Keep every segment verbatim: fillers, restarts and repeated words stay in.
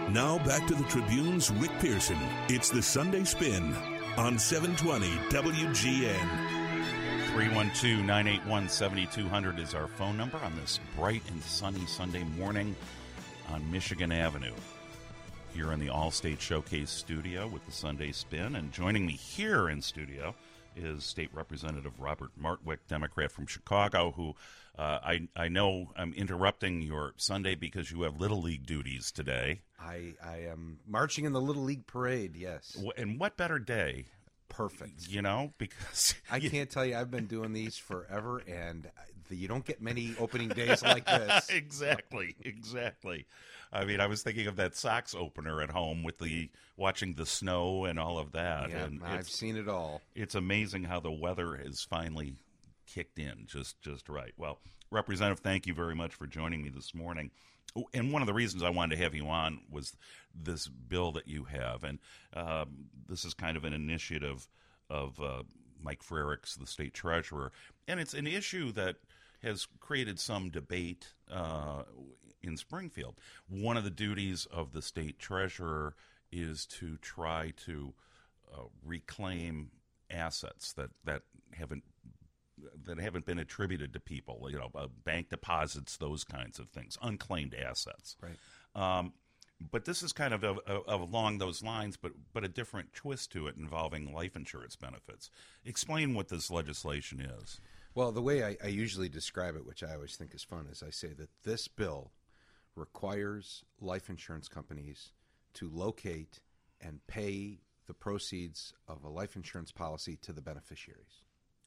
Now back to the Tribune's Rick Pearson. It's the Sunday Spin on seven twenty W G N. three one two, nine eight one, seven two zero zero is our phone number on this bright and sunny Sunday morning on Michigan Avenue. Here in the All-State Showcase studio with the Sunday Spin. And joining me here in studio is State Representative Robert Martwick, Democrat from Chicago, who uh, I, I know I'm interrupting your Sunday because you have Little League duties today. I, I am marching in the Little League parade, yes. And what better day? Perfect. You know, because... I you, can't tell you, I've been doing these forever, and the, you don't get many opening days like this. Exactly, exactly. I mean, I was thinking of that Sox opener at home with the watching the snow and all of that. Yeah, and I've seen it all. It's amazing how the weather has finally kicked in just, just right. Well, Representative, thank you very much for joining me this morning. And one of the reasons I wanted to have you on was this bill that you have. And uh, this is kind of an initiative of uh, Mike Frerichs, the state treasurer. And it's an issue that has created some debate uh, in Springfield. One of the duties of the state treasurer is to try to uh, reclaim assets that, that haven't that haven't been attributed to people, you know, uh, bank deposits, those kinds of things, unclaimed assets. Right. Um, but this is kind of, of, of along those lines, but but a different twist to it involving life insurance benefits. Explain what this legislation is. Well, the way I, I usually describe it, which I always think is fun, is I say that this bill requires life insurance companies to locate and pay the proceeds of a life insurance policy to the beneficiaries.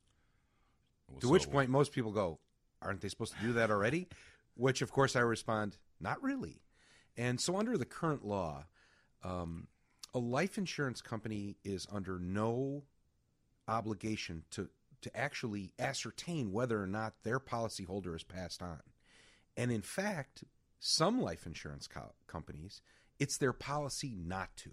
Well, to so which point most people go, aren't they supposed to do that already? Which, of course, I respond, not really. And so under the current law, um, a life insurance company is under no obligation to, to actually ascertain whether or not their policyholder is passed on. And in fact, some life insurance co- companies, it's their policy not to.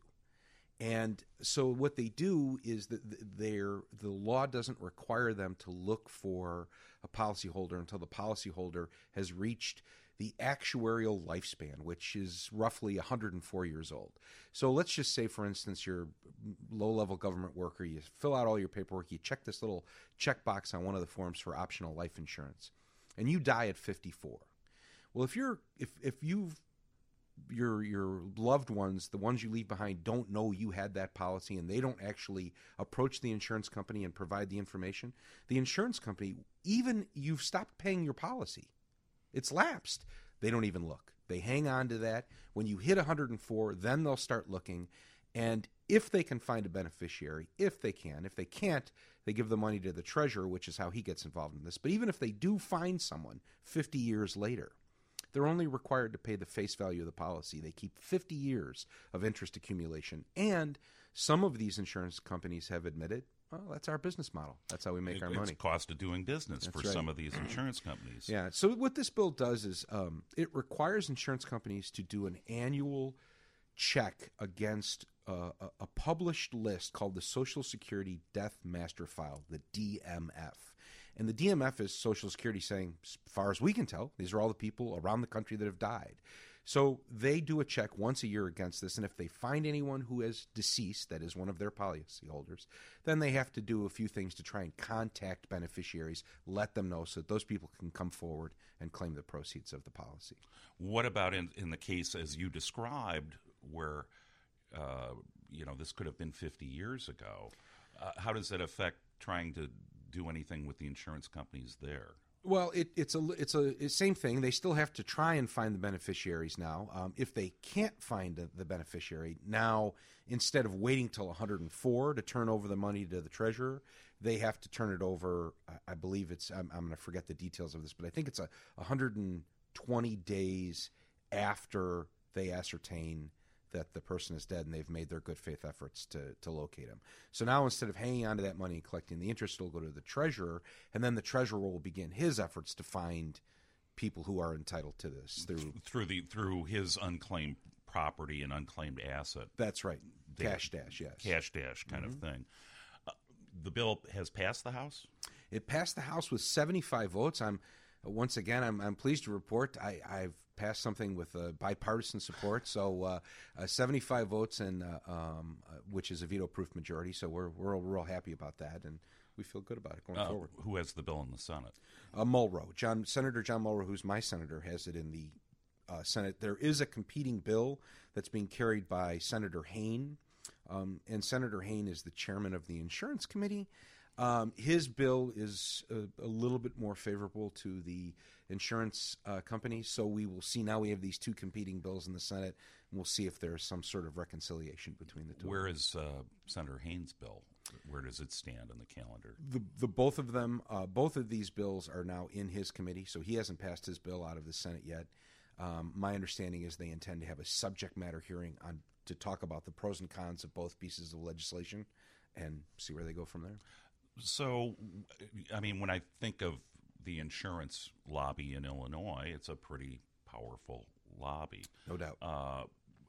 And so what they do is that their the law doesn't require them to look for a policyholder until the policyholder has reached the actuarial lifespan, which is roughly one hundred four years old. So let's just say, for instance, you're a low-level government worker, you fill out all your paperwork, you check this little checkbox on one of the forms for optional life insurance, and you die at fifty-four. Well, if you're if if you've your your loved ones, the ones you leave behind, don't know you had that policy and they don't actually approach the insurance company and provide the information, the insurance company, even you've stopped paying your policy, it's lapsed, they don't even look. They hang on to that. When you hit one hundred four, then they'll start looking. And if they can find a beneficiary, if they can, if they can't, they give the money to the treasurer, which is how he gets involved in this. But even if they do find someone fifty years later, they're only required to pay the face value of the policy. They keep fifty years of interest accumulation. And some of these insurance companies have admitted, well, that's our business model. That's how we make it, our it's money. It's cost of doing business that's for right. some of these insurance companies. Yeah. So what this bill does is um, it requires insurance companies to do an annual check against uh, a, a published list called the Social Security Death Master File, the D M F. And the D M F is Social Security saying, as far as we can tell, these are all the people around the country that have died. So they do a check once a year against this, and if they find anyone who is deceased, that is one of their policyholders, then they have to do a few things to try and contact beneficiaries, let them know so that those people can come forward and claim the proceeds of the policy. What about in, in the case as you described where, uh, you know, this could have been fifty years ago? Uh, how does that affect trying to do anything with the insurance companies there? Well, it, it's a it's a it's same thing. They still have to try and find the beneficiaries now. Um, if they can't find the, the beneficiary now, instead of waiting till one hundred four to turn over the money to the treasurer, they have to turn it over. I, I believe it's I'm, I'm going to forget the details of this, but I think it's a one hundred twenty days after they ascertain that the person is dead and they've made their good faith efforts to, to locate him. So now instead of hanging on to that money and collecting the interest, it'll go to the treasurer, and then the treasurer will begin his efforts to find people who are entitled to this through through the through his unclaimed property and unclaimed asset. That's right. Cash dash, yes. Cash dash kind mm-hmm. of thing. Uh, the bill has passed the House? It passed the House with seventy-five votes. I'm once again I'm I'm pleased to report I, I've passed something with uh, bipartisan support. So uh, uh, seventy-five votes, and uh, um, uh, which is a veto-proof majority. So we're we're real happy about that, and we feel good about it going uh, forward. Who has the bill in the Senate? Uh, Mulrow, John Senator John Mulrow, who's my senator, has it in the uh, Senate. There is a competing bill that's being carried by Senator Hayne, um, and Senator Hayne is the chairman of the Insurance Committee. Um, his bill is a, a little bit more favorable to the insurance uh, companies, so we will see. Now we have these two competing bills in the Senate, and we'll see if there's some sort of reconciliation between the two. Where is uh, Senator Haynes' bill? Where does it stand on the calendar? The, the both of them, uh, both of these bills are now in his committee, so he hasn't passed his bill out of the Senate yet. Um, my understanding is they intend to have a subject matter hearing on to talk about the pros and cons of both pieces of legislation and see where they go from there. So, I mean, when I think of the insurance lobby in Illinois, it's a pretty powerful lobby. No doubt. Uh,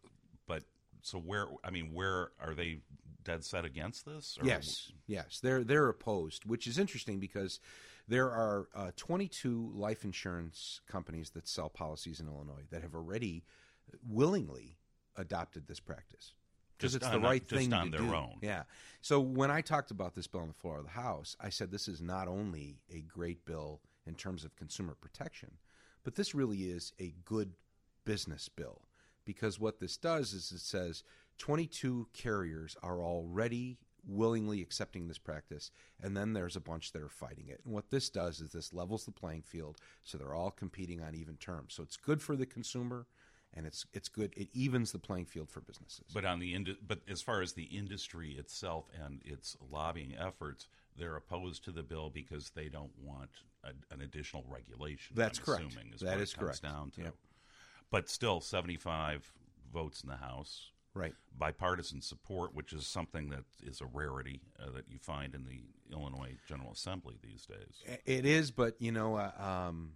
but so where, I mean, where are they dead set against this? Or? Yes, yes. They're, they're opposed, which is interesting because there are uh, twenty-two life insurance companies that sell policies in Illinois that have already willingly adopted this practice. Because it's the right thing on to their do. own. Yeah. So when I talked about this bill on the floor of the House, I said this is not only a great bill in terms of consumer protection, but this really is a good business bill. Because what this does is it says twenty-two carriers are already willingly accepting this practice, and then there's a bunch that are fighting it. And what this does is this levels the playing field, so they're all competing on even terms. So it's good for the consumer. And it's it's good. It evens the playing field for businesses. But on the ind- but as far as the industry itself and its lobbying efforts, they're opposed to the bill because they don't want a, an additional regulation. That's I'm correct. Assuming is that what is it comes correct. down to. Yep. But still, seventy-five votes in the House. Right. Bipartisan support, which is something that is a rarity uh, that you find in the Illinois General Assembly these days. It is, but you know. Uh, um,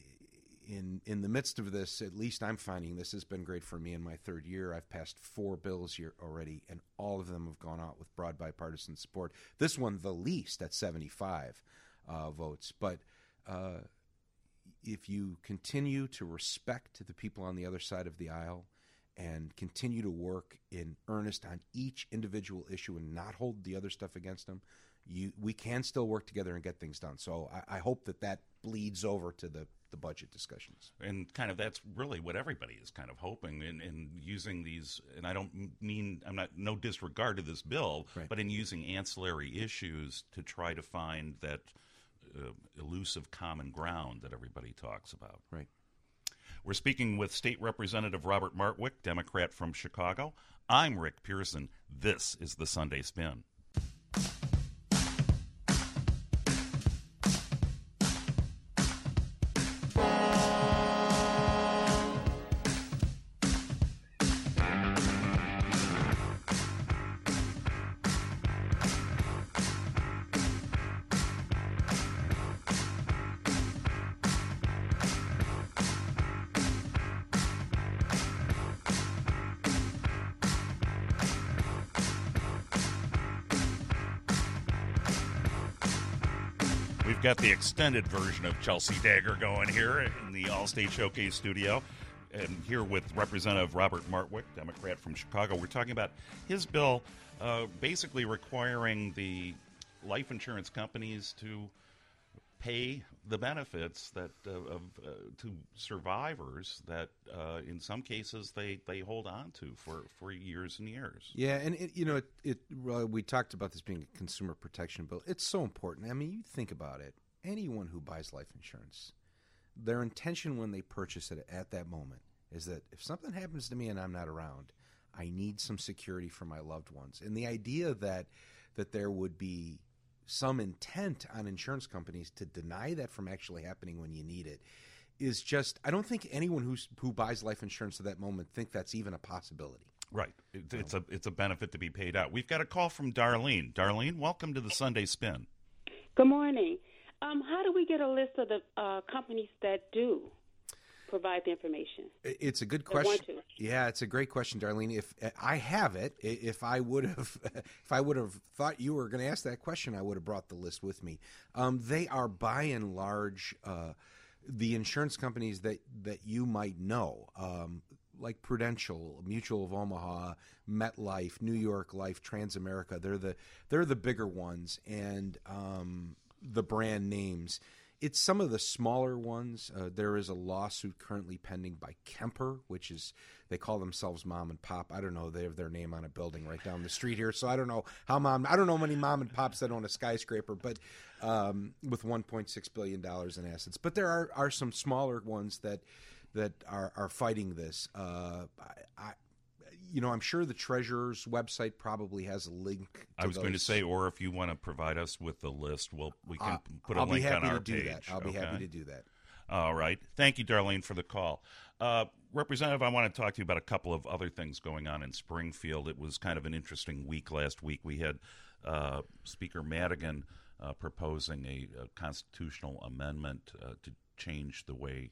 In in the midst of this, at least I'm finding this has been great for me in my third year. I've passed four bills here already, and all of them have gone out with broad bipartisan support. This one, the least, at seventy-five uh, votes. But uh, if you continue to respect the people on the other side of the aisle and continue to work in earnest on each individual issue and not hold the other stuff against them, you we can still work together and get things done. So I, I hope that that bleeds over to the the budget discussions. And kind of that's really what everybody is kind of hoping in, in using these, and I don't mean, I'm not, no disregard to this bill, right. but in using ancillary issues to try to find that uh, elusive common ground that everybody talks about. Right. We're speaking with State Representative Robert Martwick, Democrat from Chicago. I'm Rick Pearson. This is the Sunday Spin. We've got the extended version of Chelsea Dagger going here in the Allstate Showcase studio. And here with Representative Robert Martwick, Democrat from Chicago. We're talking about his bill uh, basically requiring the life insurance companies to pay the benefits that uh, of uh, to survivors that uh, in some cases they, they hold on to for, for years and years. Yeah, and it, you know, it, it well, we talked about this being a consumer protection bill. It's so important. I mean, you think about it. Anyone who buys life insurance, their intention when they purchase it at that moment is that if something happens to me and I'm not around, I need some security for my loved ones. And the idea that that there would be some intent on insurance companies to deny that from actually happening when you need it is just, I don't think anyone who's, who buys life insurance at that moment think that's even a possibility. Right. It, it's a it's a benefit to be paid out. We've got a call from Darlene. Darlene, welcome to the Sunday Spin. Good morning. Um, how do we get a list of the uh, companies that do provide the information? It's a good I want question. to. Yeah, it's a great question, Darlene. If I have it, if I would have, if I would have thought you were going to ask that question, I would have brought the list with me. Um, they are by and large uh, the insurance companies that, that you might know, um, like Prudential, Mutual of Omaha, MetLife, New York Life, Transamerica, they're the they're the bigger ones, and um, the brand names. It's some of the smaller ones. Uh, there is a lawsuit currently pending by Kemper, which is, they call themselves mom and pop. I don't know. They have their name on a building right down the street here. So I don't know how mom, I don't know many mom and pops that own a skyscraper, but um, with one point six billion dollars in assets. But there are, are some smaller ones that that are, are fighting this. Uh, I, I You know, I'm sure the Treasurer's website probably has a link to I was those. going to say, or if you want to provide us with the list, we'll, we can Uh, put a I'll link be happy on our to do page. that. I'll be Okay? happy to do that. All right. Thank you, Darlene, for the call. Uh, Representative, I want to talk to you about a couple of other things going on in Springfield. It was kind of an interesting week last week. We had uh, Speaker Madigan uh, proposing a, a constitutional amendment uh, to change the way,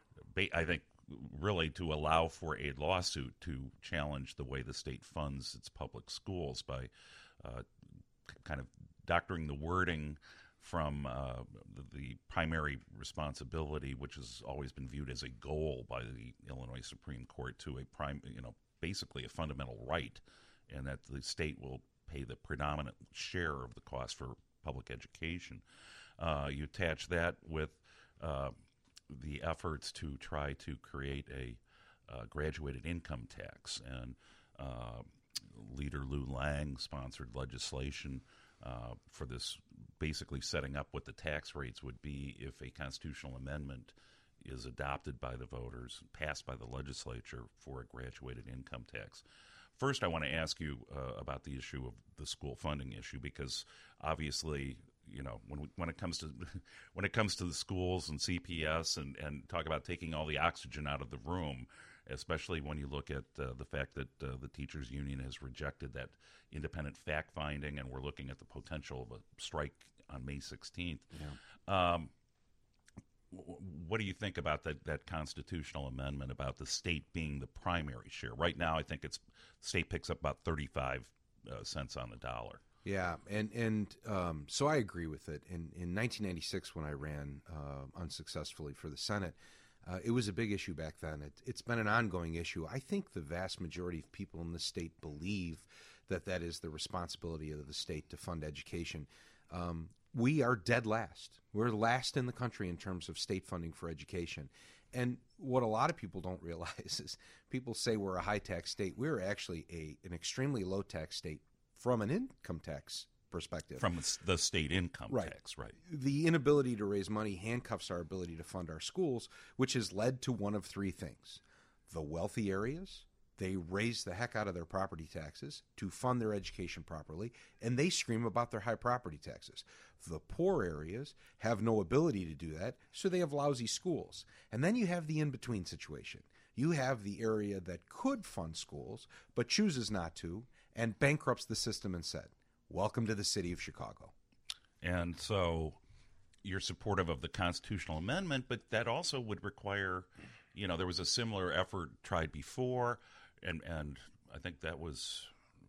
I think, really to allow for a lawsuit to challenge the way the state funds its public schools by uh, kind of doctoring the wording from uh, the, the primary responsibility, which has always been viewed as a goal by the Illinois Supreme Court, to a prime, you know, basically a fundamental right, and that the state will pay the predominant share of the cost for public education. Uh, you attach that with uh, the efforts to try to create a uh, graduated income tax, and uh, Leader Lou Lang sponsored legislation uh, for this, basically setting up what the tax rates would be if a constitutional amendment is adopted by the voters, passed by the legislature for a graduated income tax. First, I want to ask you uh, about the issue of the school funding issue, because obviously, you know, when we, when it comes to when it comes to the schools and C P S and, and talk about taking all the oxygen out of the room, especially when you look at uh, the fact that uh, the teachers union has rejected that independent fact finding, and we're looking at the potential of a strike on May sixteenth. Yeah. Um, what do you think about that, that constitutional amendment about the state being the primary share? Right now, I think it's the state picks up about thirty-five uh, cents on the dollar. Yeah, and and um, so I agree with it. In in nineteen ninety-six, when I ran uh, unsuccessfully for the Senate, uh, it was a big issue back then. It, it's been an ongoing issue. I think the vast majority of people in the state believe that that is the responsibility of the state to fund education. Um, we are dead last. We're last in the country in terms of state funding for education. And what a lot of people don't realize is people say we're a high-tax state. We're actually a an extremely low-tax state from an income tax perspective. From the state income right. tax, right. The inability to raise money handcuffs our ability to fund our schools, which has led to one of three things. The wealthy areas, they raise the heck out of their property taxes to fund their education properly, and they scream about their high property taxes. The poor areas have no ability to do that, so they have lousy schools. And then you have the in-between situation. You have the area that could fund schools, but chooses not to, and bankrupts the system and said, welcome to the city of Chicago. And so you're supportive of the constitutional amendment, but that also would require, you know, there was a similar effort tried before, and and I think that was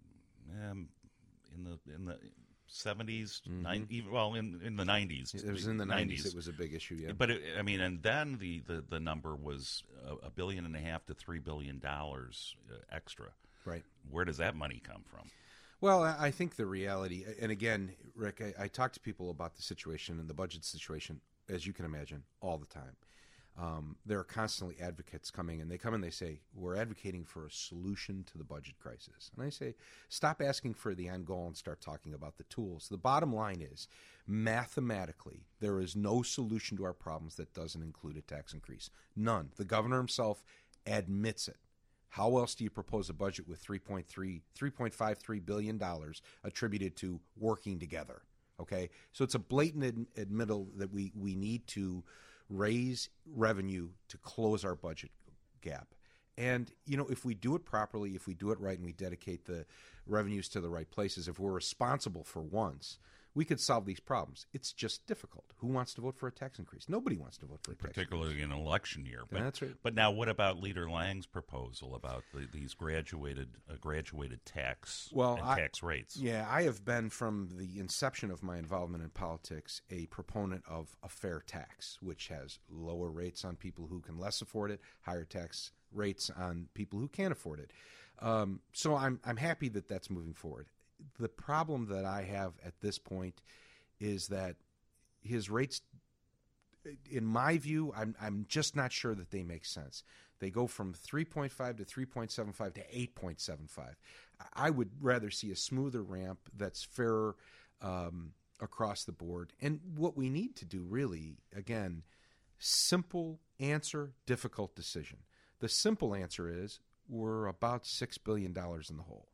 um, in the in the seventies, Mm-hmm. nine, even, well, in in the nineties. It was in the nineties. It was a big issue, yeah. But it, I mean, and then the, the, the number was a, a billion and a half to three billion dollars uh, extra. Right. Where does that money come from? Well, I think the reality, and again, Rick, I, I talk to people about the situation and the budget situation, as you can imagine, all the time. Um, there are constantly advocates coming, and they come and they say, we're advocating for a solution to the budget crisis. And I say, stop asking for the end goal and start talking about the tools. The bottom line is, mathematically, there is no solution to our problems that doesn't include a tax increase. None. The governor himself admits it. How else do you propose a budget with three point three, three point five three billion dollars attributed to working together? Okay, so it's a blatant ad- admittal that we, we need to raise revenue to close our budget gap. And, you know, if we do it properly, if we do it right, and we dedicate the revenues to the right places, if we're responsible for once, we could solve these problems. It's just difficult. Who wants to vote for a tax increase? Nobody wants to vote for a tax Particularly increase. in an election year. But, That's right. But now what about Leader Lang's proposal about the, these graduated uh, graduated tax Well, and I- tax rates? Yeah, I have been from the inception of my involvement in politics a proponent of a fair tax, which has lower rates on people who can less afford it, higher tax rates on people who can't afford it. Um, so I'm I'm happy that that's moving forward. The problem that I have at this point is that his rates, in my view, I'm I'm just not sure that they make sense. They go from three point five to three point seven five to eight point seven five. I would rather see a smoother ramp that's fairer um, across the board. And what we need to do really, again, simple answer, difficult decision. The simple answer is we're about six billion dollars in the hole.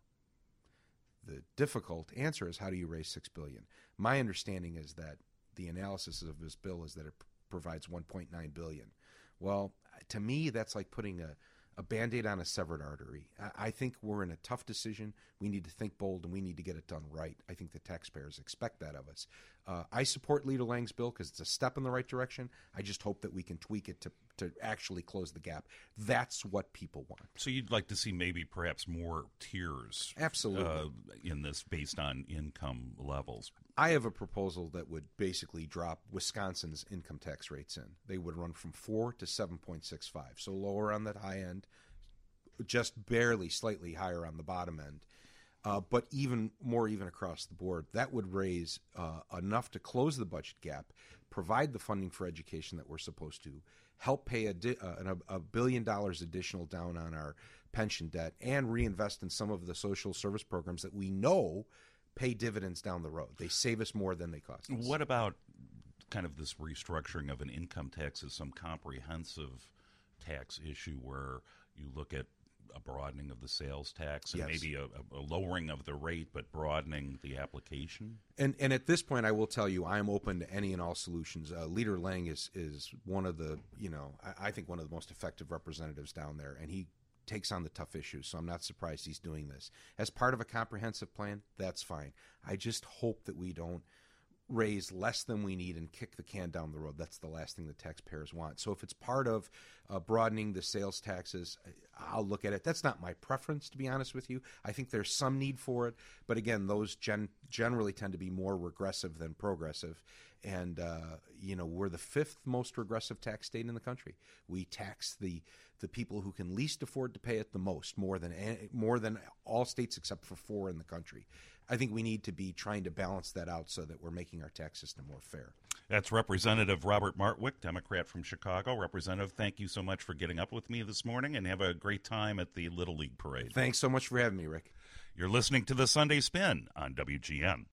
The difficult answer is how do you raise six billion dollars? My understanding is that the analysis of this bill is that it p- provides one point nine billion dollars. Well, to me, that's like putting a, a Band-Aid on a severed artery. I, I think we're in a tough decision. We need to think bold, and we need to get it done right. I think the taxpayers expect that of us. Uh, I support Leader Lang's bill because it's a step in the right direction. I just hope that we can tweak it to, to actually close the gap. That's what people want. So you'd like to see maybe perhaps more tiers Absolutely. uh, in this based on income levels. I have a proposal that would basically drop Wisconsin's income tax rates in. They would run from four to seven point six five, so lower on that high end, just barely slightly higher on the bottom end, uh, but even more even across the board. That would raise uh, enough to close the budget gap, provide the funding for education that we're supposed to, help pay a, di- uh, a billion dollars additional down on our pension debt, and reinvest in some of the social service programs that we know pay dividends down the road. They save us more than they cost us. What about kind of this restructuring of an income tax as some comprehensive tax issue where you look at a broadening of the sales tax and Yes. maybe a, a lowering of the rate but broadening the application? And and at this point, I will tell you, I am open to any and all solutions. Uh, Leader Lang is is one of the, you know, I, I think one of the most effective representatives down there, and he takes on the tough issues, so I'm not surprised he's doing this. As part of a comprehensive plan, that's fine. I just hope that we don't raise less than we need and kick the can down the road. That's the last thing the taxpayers want. So if it's part of uh, broadening the sales taxes, I'll look at it. That's not my preference, to be honest with you. I think there's some need for it, but again, those gen- generally tend to be more regressive than progressive. And, uh, you know, we're the fifth most regressive tax state in the country. We tax the the people who can least afford to pay it the most, more than more than all states except for four in the country. I think we need to be trying to balance that out so that we're making our tax system more fair. That's Representative Robert Martwick, Democrat from Chicago. Representative, thank you so much for getting up with me this morning, and have a great time at the Little League Parade. Thanks so much for having me, Rick. You're listening to the Sunday Spin on W G N.